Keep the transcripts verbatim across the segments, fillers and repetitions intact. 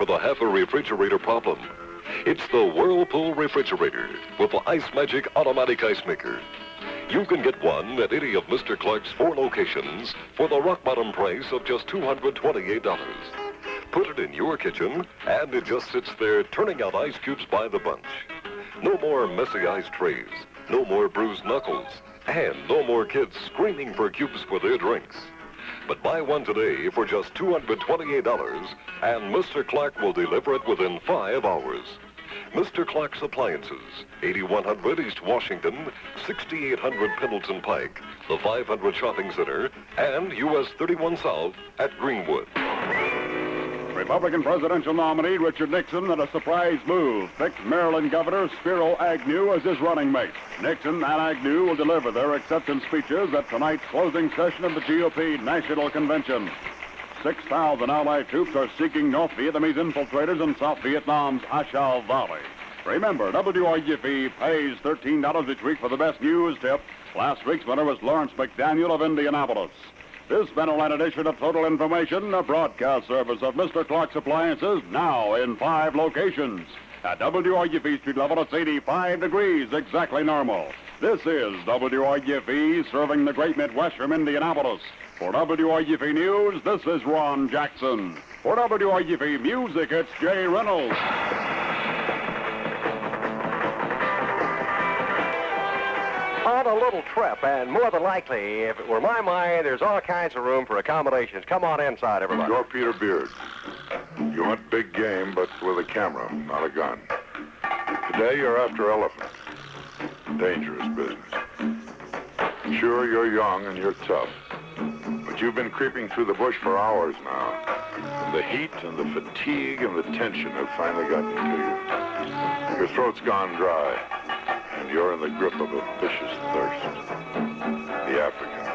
for the half-a-refrigerator problem. It's the Whirlpool refrigerator with the Ice Magic automatic ice maker. You can get one at any of Mister Clark's four locations for the rock-bottom price of just two hundred twenty-eight dollars. Put it in your kitchen, and it just sits there turning out ice cubes by the bunch. No more messy ice trays, no more bruised knuckles, and no more kids screaming for cubes for their drinks. But buy one today for just two hundred twenty-eight dollars, and Mister Clark will deliver it within five hours. Mister Clark's Appliances, eighty-one hundred East Washington, sixty-eight hundred Pendleton Pike, the five hundred Shopping Center, and U S thirty-one South at Greenwood. Republican presidential nominee Richard Nixon, in a surprise move, picked Maryland Governor Spiro Agnew as his running mate. Nixon and Agnew will deliver their acceptance speeches at tonight's closing session of the G O P National Convention. six thousand Allied troops are seeking North Vietnamese infiltrators in South Vietnam's A Shau Valley. Remember, W R U F pays thirteen dollars each week for the best news tip. Last week's winner was Lawrence McDaniel of Indianapolis. This been a light edition of Total Information, a broadcast service of Mister Clark's Appliances, now in five locations. At W R U F street level, it's eighty-five degrees, exactly normal. This is W R U F serving the great Midwest from Indianapolis. For W R U F News, this is Ron Jackson. For W R U F Music, it's Jay Reynolds. On a little trip, and more than likely, if it were my mind, there's all kinds of room for accommodations. Come on inside, everybody. You're Peter Beard. You want big game, but with a camera, not a gun. Today, you're after elephants. Dangerous business. Sure, you're young and you're tough, but you've been creeping through the bush for hours now. And the heat and the fatigue and the tension have finally gotten to you. Your throat's gone dry. And you're in the grip of a vicious thirst. The African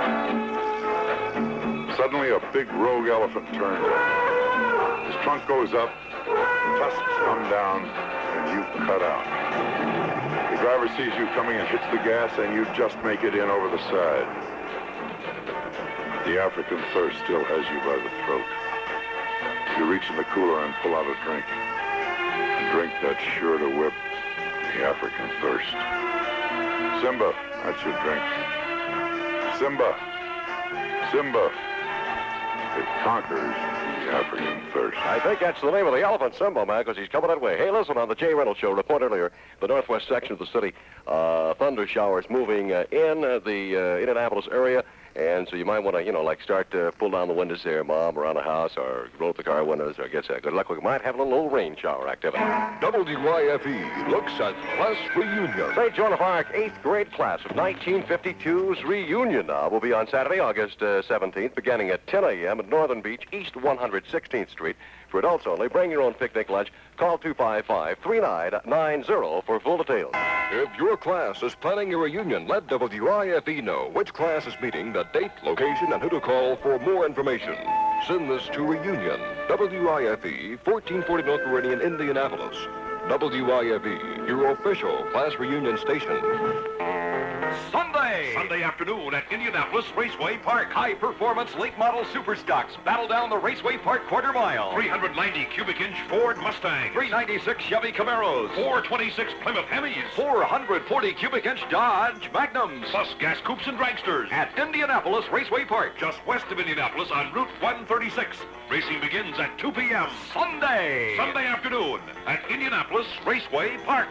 thirst. Suddenly, a big rogue elephant turns up. His trunk goes up, tusks come down, and you cut out. The driver sees you coming and hits the gas, and you just make it in over the side. The African thirst still has you by the throat. You reach in the cooler and pull out a drink. A drink that's sure to whip the African thirst. Simba, that's your drink. Simba, Simba. It conquers the African thirst. I think that's the name of the elephant, Simba, man, because he's coming that way. Hey, listen, on the Jay Reynolds Show, report earlier, the northwest section of the city, uh, thunder showers moving uh, in uh, the uh, Indianapolis area. And so you might want to, you know, like start to pull down the windows there, Mom, around the house, or roll up the car windows, or get uh, good luck. We might have a little, little rain shower activity. W Y F E looks at class reunion. Saint Joan of Arc eighth grade class of nineteen fifty-two's reunion now will be on Saturday, August uh, seventeenth, beginning at ten a.m. at Northern Beach, East one hundred sixteenth Street. For adults only, bring your own picnic lunch. Call two five five, three nine nine zero for full details. If your class is planning a reunion, let W I F E know which class is meeting, the date, location, and who to call for more information. Send this to Reunion, W I F E, fourteen forty North Meridian, Indianapolis. W I F E, your official class reunion station. Sunday! Sunday afternoon at Indianapolis Raceway Park. High-performance late-model super stocks battle down the Raceway Park quarter mile. three hundred ninety cubic inch Ford Mustang. three ninety-six Chevy Camaros. four twenty-six Plymouth Hemis. four hundred forty cubic inch Dodge Magnums. Plus gas coupes and dragsters at Indianapolis Raceway Park, just west of Indianapolis on Route one thirty-six. Racing begins at two p.m. Sunday! Sunday afternoon at Indianapolis Raceway Park.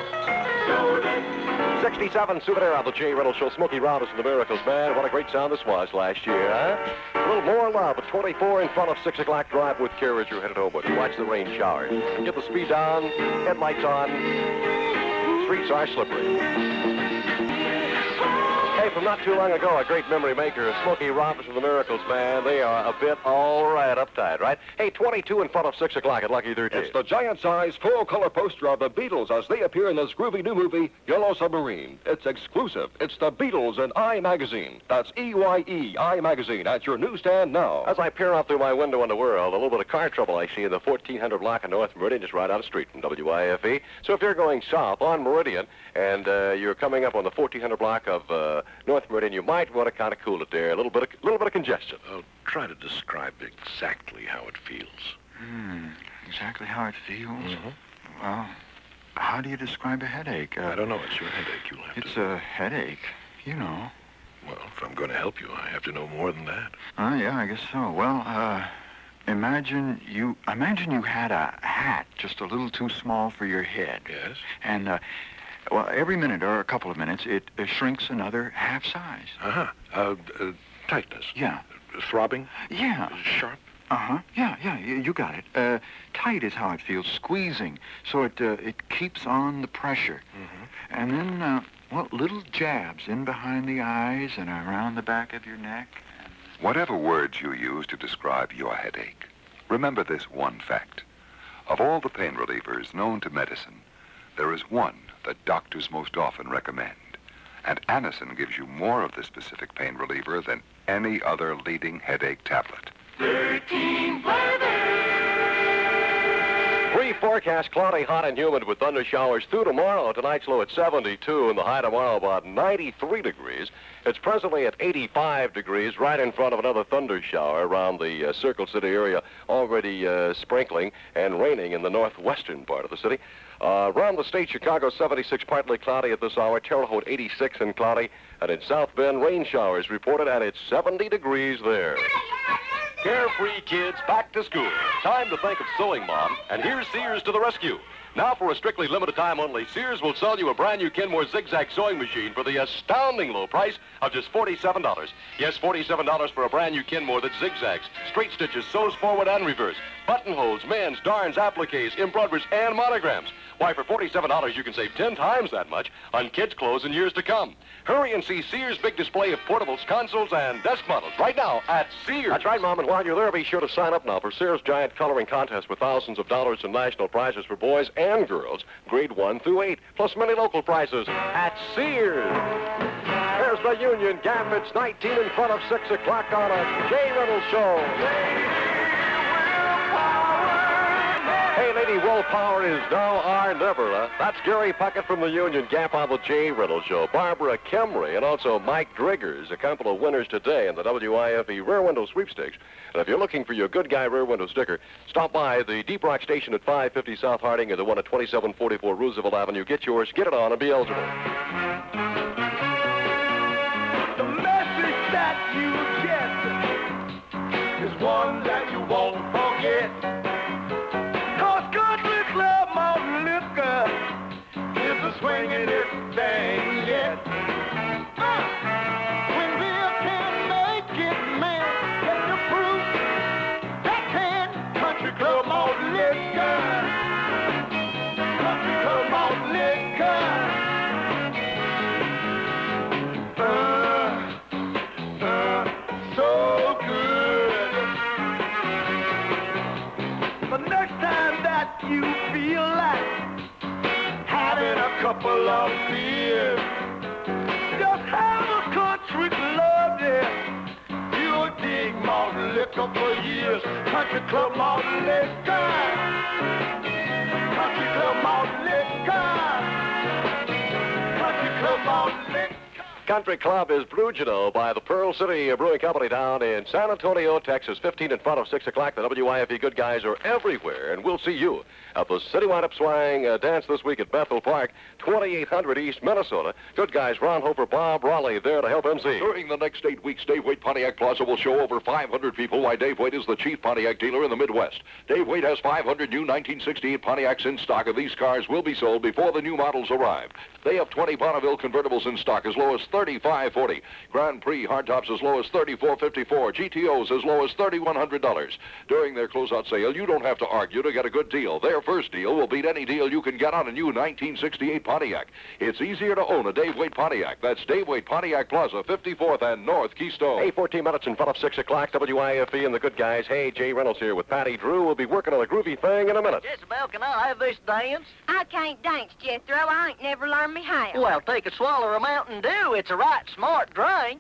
sixty-seven Souvenir on the Jay Reynolds Show. Smokey Robinson and the Miracles Band. What a great sound this was last year, huh? A little more love at twenty-four in front of six o'clock drive with Carriage. You're headed homeward. Watch the rain showers. Get the speed down, headlights on. Streets are slippery. Hey, from not too long ago, a great memory maker, Smokey Robinson, the Miracles Band. They are a bit all right uptight, right? Hey, twenty-two in front of six o'clock at Lucky thirteen. It's the giant-sized full-color poster of the Beatles as they appear in this groovy new movie, Yellow Submarine. It's exclusive. It's the Beatles in I Magazine. That's E Y E, I Magazine, at your newsstand now. As I peer out through my window on the world, a little bit of car trouble I see in the fourteen hundred block of North Meridian, just right out of the street from W I F E. So if you're going south on Meridian and uh, you're coming up on the fourteen hundred block of uh, North Meridian, you might want to kind of cool it there. A little bit of, little bit of congestion. Oh, try to describe exactly how it feels. Hmm. Exactly how it feels? Mm-hmm. Well, how do you describe a headache? Uh, I don't know. It's your headache. You'll have It's to... a headache, you know. Well, if I'm going to help you, I have to know more than that. Oh, yeah, I guess so. Well, uh, imagine you imagine you had a hat just a little too small for your head. Yes? And, uh, well, every minute or a couple of minutes, it uh, shrinks another half size. Uh-huh. Uh, uh, tightness. Yeah. Throbbing? Yeah. Sharp? Uh-huh. Yeah, yeah, you, you got it. Uh, tight is how it feels, squeezing, so it uh, it keeps on the pressure. Mm-hmm. And then, uh, well, little jabs in behind the eyes and around the back of your neck. Whatever words you use to describe your headache, remember this one fact. Of all the pain relievers known to medicine, there is one that doctors most often recommend. And Anacin gives you more of this specific pain reliever than any other leading headache tablet. thirteen Pre-forecast cloudy, hot, and humid with thunder showers through tomorrow. Tonight's low at seventy-two, and the high tomorrow about ninety-three degrees. It's presently at eighty-five degrees, right in front of another thunder shower around the uh, Circle City area, already uh, sprinkling and raining in the northwestern part of the city. Uh, around the state, Chicago seventy-six, partly cloudy at this hour. Terre Haute eighty-six and cloudy. And in South Bend, rain showers reported, and it's seventy degrees there. Carefree kids back to school. Time to think of Sewing Mom, and here's Sears to the rescue. Now, for a strictly limited time only, Sears will sell you a brand new Kenmore zigzag sewing machine for the astounding low price of just forty-seven dollars. Yes, forty-seven dollars for a brand new Kenmore that zigzags, straight stitches, sews forward and reverse, buttonholes, mends, darns, appliques, embroideries, and monograms. Why, for forty-seven dollars, you can save ten times that much on kids' clothes in years to come. Hurry and see Sears' big display of portables, consoles, and desk models right now at Sears. That's right, Mom, and while you're there, be sure to sign up now for Sears' giant coloring contest with thousands of dollars in national prizes for boys and girls, grade one through eight, plus many local prizes at Sears. There's the Union Gap. It's nineteen in front of six o'clock on a Jay Reynolds show. Hey, Lady Willpower is now our never. Uh, that's Gary Puckett from the Union Gap on the Jay Reynolds Show. Barbara Kemry and also Mike Driggers, a couple of winners today in the W I F E Rear Window Sweepstakes. And if you're looking for your Good Guy Rear Window sticker, stop by the Deep Rock Station at five fifty South Harding or the one at twenty-seven forty-four Roosevelt Avenue. Get yours, get it on, and be eligible. The message that you get is one that you won't forget. Swinging this thing yet. Uh, when Bill can make it, man, let the proof that can. Country Club Malt Liquor. Country Club Malt Liquor. Uh, uh, so good. But next time that you feel like having a couple of beers, just have a country club there. You'll dig malt liquor for years. Country Club Malt Liquor. Country Club Malt Liquor. Country Club Malt Liquor. Country Club is brewed, you know, by the Pearl City Brewing Company down in San Antonio, Texas. fifteen in front of six o'clock. The W I F E Good Guys are everywhere, and we'll see you at the Citywide Upswing uh, dance this week at Bethel Park, twenty-eight hundred East, Minnesota. Good Guys, Ron Hofer, Bob Raleigh there to help M C. During the next eight weeks, Dave Waite Pontiac Plaza will show over five hundred people why Dave Waite is the chief Pontiac dealer in the Midwest. Dave Waite has five hundred new nineteen sixty-eight Pontiacs in stock, and these cars will be sold before the new models arrive. They have twenty Bonneville convertibles in stock as low as thirty-five forty. Grand Prix hardtops as low as thirty-four fifty-four. G T Os as low as thirty-one hundred dollars. During their closeout sale, you don't have to argue to get a good deal. Their first deal will beat any deal you can get on a new nineteen sixty-eight Pontiac. It's easier to own a Dave Waite Pontiac. That's Dave Waite Pontiac Plaza, fifty-fourth and North Keystone. Hey, fourteen minutes in front of six o'clock, W I F E and the Good Guys. Hey, Jay Reynolds here with Patty Drew. We'll be working on a groovy thing in a minute. Jezebel, can I have this dance? I can't dance, Jethro. I ain't never learned me how. Well, take a swallow of Mountain Dew. It's a right smart drink.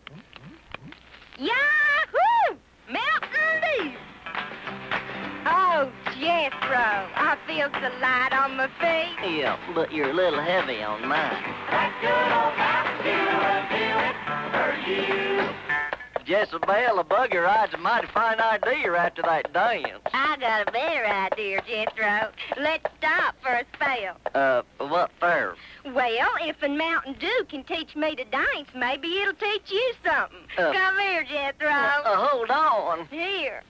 Yahoo! Mountain Dew! Oh, Jethro, I feel so light on my feet. Yeah, but you're a little heavy on mine. That good old Mountain Dew will do it for you. Jezebel, a buggy ride's a mighty fine idea after that dance. I got a better idea, Jethro. Let's stop for a spell. Uh, what for? Well, if a Mountain Dew can teach me to dance, maybe it'll teach you something. Uh, Come here, Jethro. Uh, uh, hold on. Here.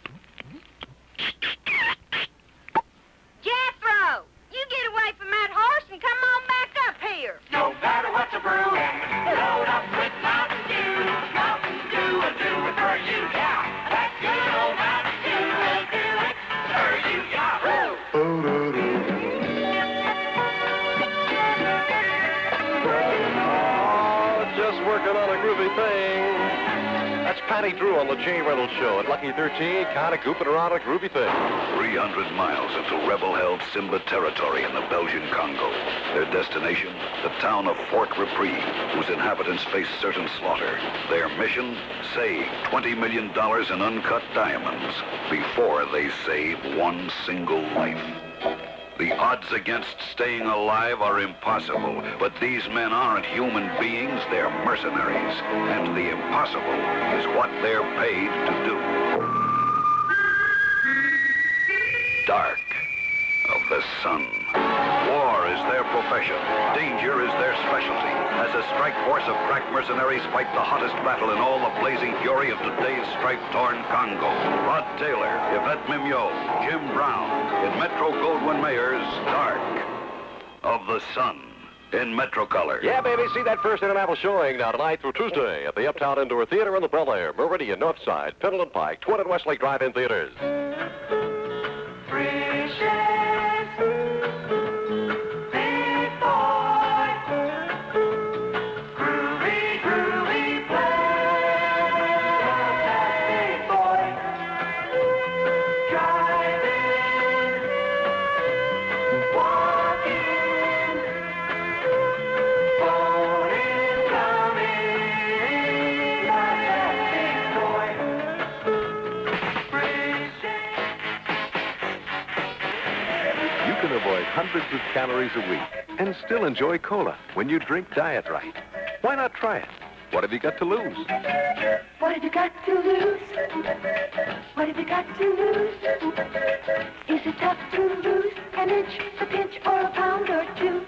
Jethro, you get away from that horse and come on back up here. No matter what the brew, load up with Mountain Dew. Mountain Dew will do it for you, yeah. That good old Mountain Dew will do it for you, yeah. Oh, just working on a groovy thing. That's Patty Drew on the Jay Reynolds Show at Lucky thirteen, kind of gooping around a groovy thing. three hundred miles into rebel-held Simba territory in the Belgian Congo. Their destination, the town of Fort Reprieve, whose inhabitants face certain slaughter. Their mission, save twenty million dollars in uncut diamonds before they save one single life. The odds against staying alive are impossible, but these men aren't human beings, they're mercenaries. And the impossible is what they're paid to do. Dark of the sun. War is their profession. Danger is their specialty. As a strike force of crack mercenaries fight the hottest battle in all the blazing fury of today's stripe-torn Congo. Rod Taylor, Yvette Mignot, Jim Brown, in Metro-Goldwyn-Mayer's Dark of the Sun in Metrocolor. Yeah, baby, see that first Indianapolis showing now tonight through Tuesday at the Uptown Indoor Theater in the Bel Air, Meridian, Northside, Pendleton Pike, Twin and Westlake Drive-In Theaters. Hundreds of calories a week and still enjoy cola when you drink Diet Right. Why not try it? What have you got to lose? What have you got to lose? What have you got to lose? Is it tough to lose an inch, a pinch, or a pound or two?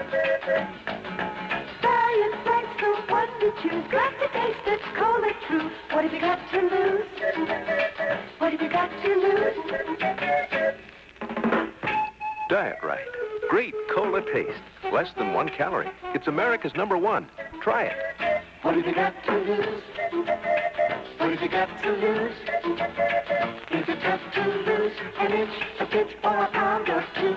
Diet Right's the one to choose. Got to taste it, cola true. What have you got to lose? What have you got to lose? Diet Right. Great cola taste. Less than one calorie. It's America's number one. Try it. What have you got to lose? What have you got to lose? Is it tough to lose an inch, a pinch, or a pound or two?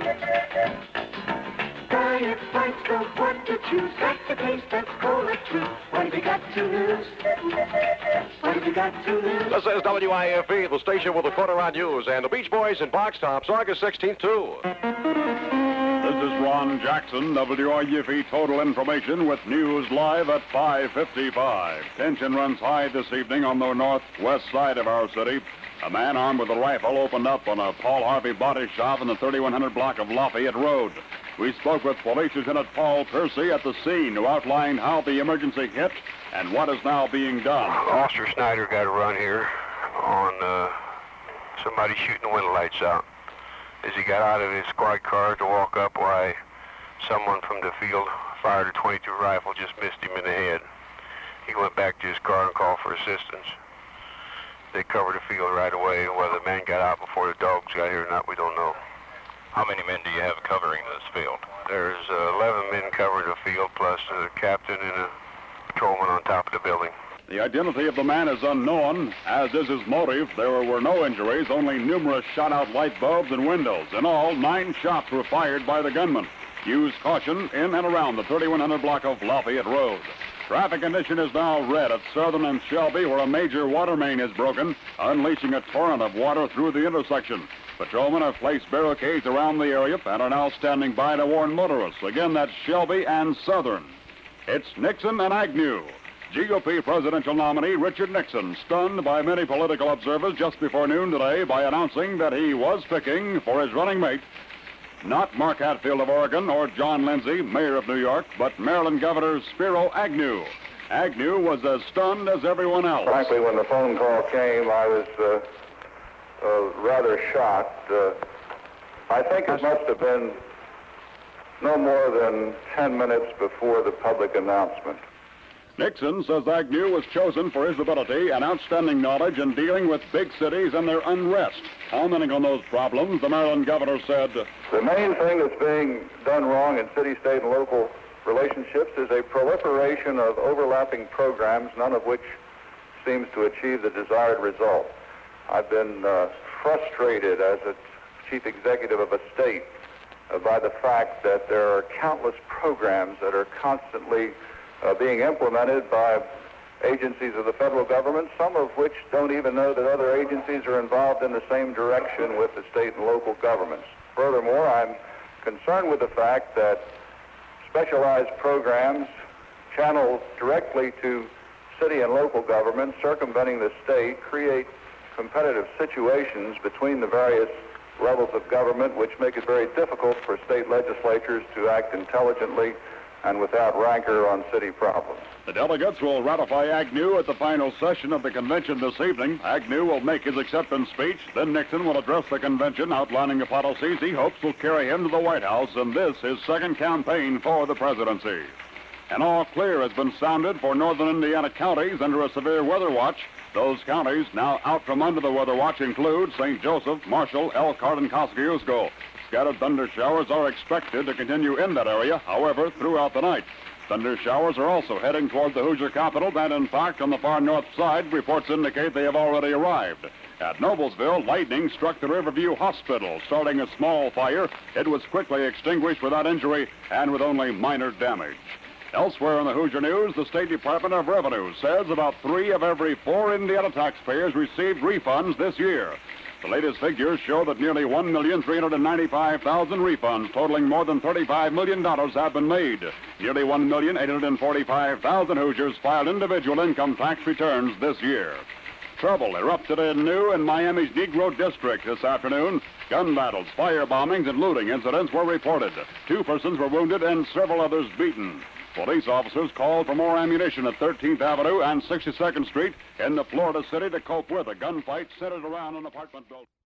Diet Right's the one to choose. Got to taste that cola true. What have you got to lose? What have you got to lose? This is W I F E, the station with the Quarter Hour News, and the Beach Boys in Box Tops, August sixteenth, too. This is Ron Jackson, W I F E Total Information with news live at five fifty-five. Tension runs high this evening on the northwest side of our city. A man armed with a rifle opened up on a Paul Harvey body shop in the thirty-one hundred block of Lafayette Road. We spoke with Police Lieutenant Paul Percy at the scene, who outlined how the emergency hit and what is now being done. Officer Snyder got a run here on uh, somebody shooting the window lights out. As he got out of his squad car to walk up, why someone from the field fired a twenty-two rifle, just missed him in the head. He went back to his car and called for assistance. They covered the field right away. Whether the men got out before the dogs got here or not, we don't know. How many men do you have covering this field? There's uh, eleven men covering the field, plus a captain and a patrolman on top of the building. The identity of the man is unknown, as is his motive. There were no injuries, only numerous shot-out light bulbs and windows. In all, nine shots were fired by the gunman. Use caution in and around the thirty-one hundred block of Lafayette Road. Traffic condition is now red at Southern and Shelby, where a major water main is broken, unleashing a torrent of water through the intersection. Patrolmen have placed barricades around the area and are now standing by to warn motorists. Again, that's Shelby and Southern. It's Nixon and Agnew. G O P presidential nominee Richard Nixon stunned by many political observers just before noon today by announcing that he was picking for his running mate not Mark Hatfield of Oregon or John Lindsay, mayor of New York, but Maryland Governor Spiro Agnew. Agnew was as stunned as everyone else. Frankly, when the phone call came, I was uh, uh, rather shocked. Uh, I think it must have been no more than ten minutes before the public announcement. Nixon says Agnew was chosen for his ability and outstanding knowledge in dealing with big cities and their unrest. Commenting on those problems, the Maryland governor said, "The main thing that's being done wrong in city, state, and local relationships is a proliferation of overlapping programs, none of which seems to achieve the desired result. I've been uh, frustrated as a chief executive of a state uh, by the fact that there are countless programs that are constantly uh, being implemented by agencies of the federal government, some of which don't even know that other agencies are involved in the same direction with the state and local governments. Furthermore, I'm concerned with the fact that specialized programs channeled directly to city and local governments, circumventing the state, create competitive situations between the various levels of government, which make it very difficult for state legislatures to act intelligently and without rancor on city problems." The delegates will ratify Agnew at the final session of the convention this evening. Agnew will make his acceptance speech. Then Nixon will address the convention, outlining the policies he hopes will carry him to the White House in this, his second campaign for the presidency. An all clear has been sounded for northern Indiana counties under a severe weather watch. Those counties now out from under the weather watch include Saint Joseph, Marshall, Elkhart, and Kosciuszko. Scattered thunder showers are expected to continue in that area, however, throughout the night. Thunder showers are also heading toward the Hoosier capital, and in fact, on the far north side, reports indicate they have already arrived. At Noblesville, lightning struck the Riverview Hospital, starting a small fire. It was quickly extinguished without injury and with only minor damage. Elsewhere in the Hoosier News, the State Department of Revenue says about three of every four Indiana taxpayers received refunds this year. The latest figures show that nearly one million three hundred ninety-five thousand refunds totaling more than thirty-five million dollars have been made. Nearly one million eight hundred forty-five thousand Hoosiers filed individual income tax returns this year. Trouble erupted anew in Miami's Negro District this afternoon. Gun battles, fire bombings, and looting incidents were reported. Two persons were wounded and several others beaten. Police officers called for more ammunition at thirteenth Avenue and sixty-second Street in the Florida City to cope with a gunfight centered around an apartment building.